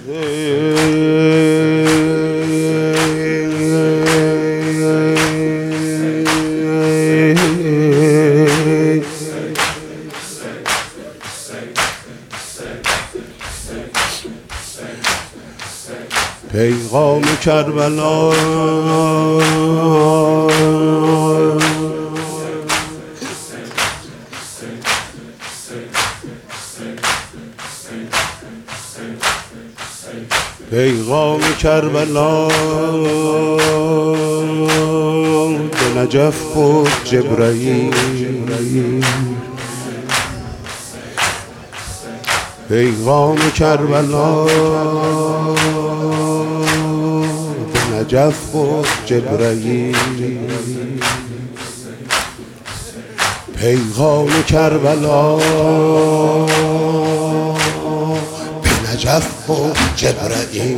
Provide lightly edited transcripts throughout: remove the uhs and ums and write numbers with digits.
پیغام کربلا پیغام کربلا به نجف بود جبرئیل پیغام کربلا به نجف بود جبرئیل پیغام کربلا به نجف بود جبرئیل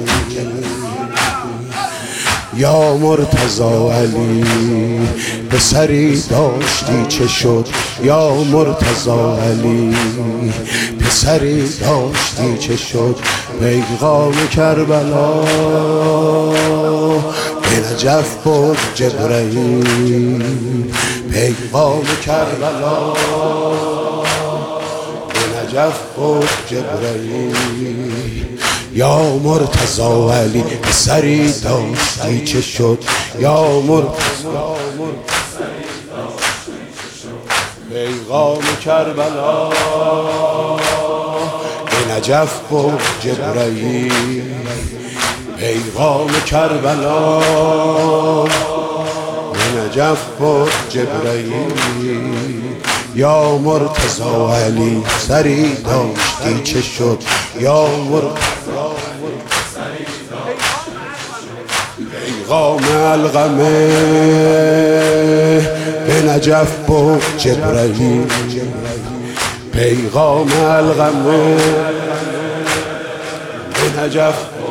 یا مرتضی علی پسری داشتی چه شد یا مرتضی علی پسری داشتی چه شد پیغام کربلا به نجف بود جبرئیل پیغام کربلا به نجف بود جبرئیل یا مرتضی علی پسری داشتی چه شد یا مرتضی پیغام کربلا به نجف بود جبرئیل پیغام کربلا به نجف بود جبرئیل یا مرتضی علی پسری داشتی چه شد یا مرتضی پیغام القمه به نجف بود جبرئیل پیغام القمه به نجف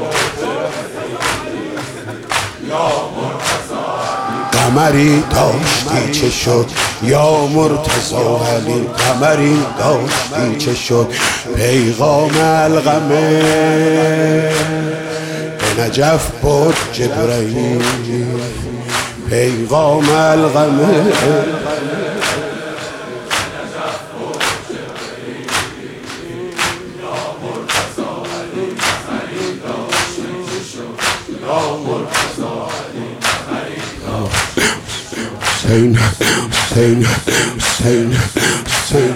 قمری داشتی چه شد یا مرتضی علی قمری داشتی چه شد پیغام القمه به نجف بود جبرئیل پیغام القمه حسین حسین حسین حسین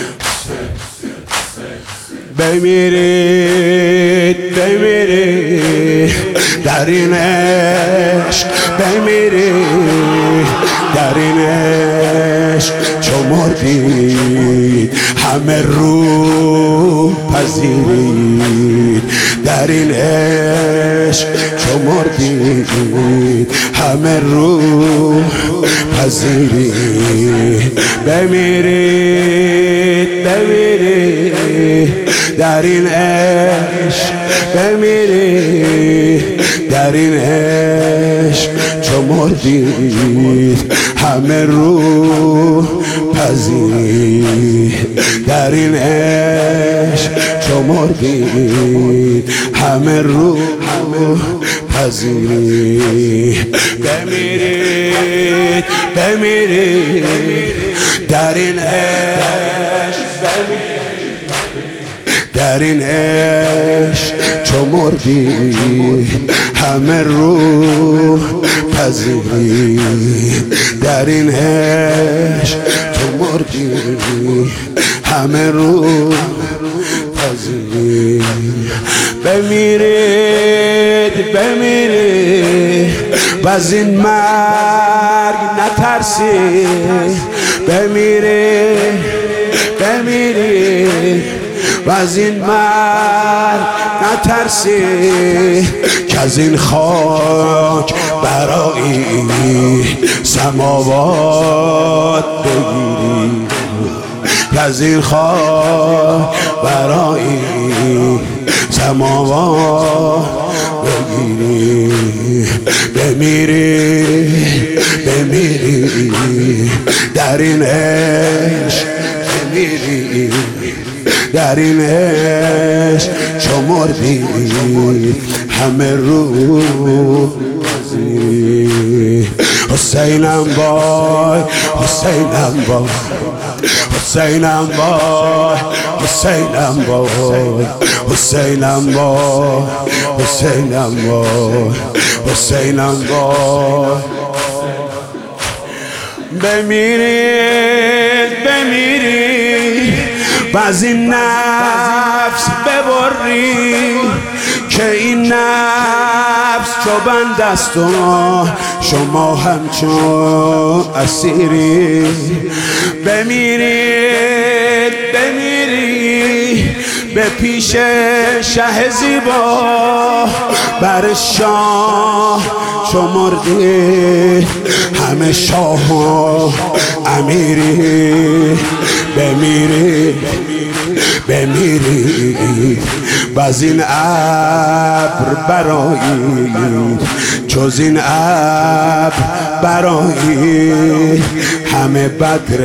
بمیرید بمیرید در این عشق بمیرید در این عشق چو مردید همه رو پذیرید در این عشق چو مردید همه رو پذیرید بمیرید بمیرید در این عشق بمیرید در این عشق چو مردید همه رو پذیرید در این عشق چو مردید همه رو پذیرید بمیرید بمیرید در این عشق در این عشق چو مردید همه رو پذیرید در این عشق چو مردید همه رو پذیرید بمیرید بمیرید و از این مرگ نترسید بمیرید بمیرید و از این مرگ نترسید که از این خاک برای سماوات بگیرید که از این خاک برای سماوات بگیرید بمیرید بمیرید در این عشق میری در این عشق چو مردی همه رو حسینم وای حسینم وای حسینم وای حسینم وای حسینم وای حسینم وای حسینم وای بمیرید بمیرید و از این نفس ببری که این نفس چو بند است و شما همچون اسیری بمیرید بمیرید به پیش شه زیبا بر شاه چو مردی همه شاه و امیری بمیری بمیری و از این ابر برایی جز این ابر برایی همه بدر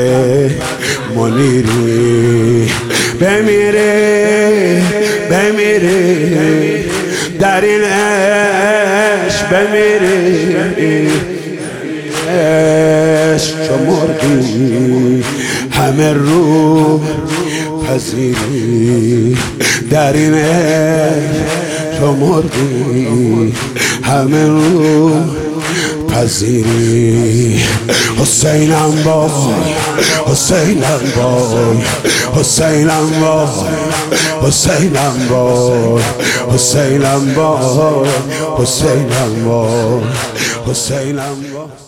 منیری بمیری بمیری در این عشق بمیری عشق چو مردی همه رو پذیری در این عشق چو مردی همه رو پذیری حسینم وای حسینم وای حسینم وای حسینم وای حسینم وای حسینم وای حسینم وای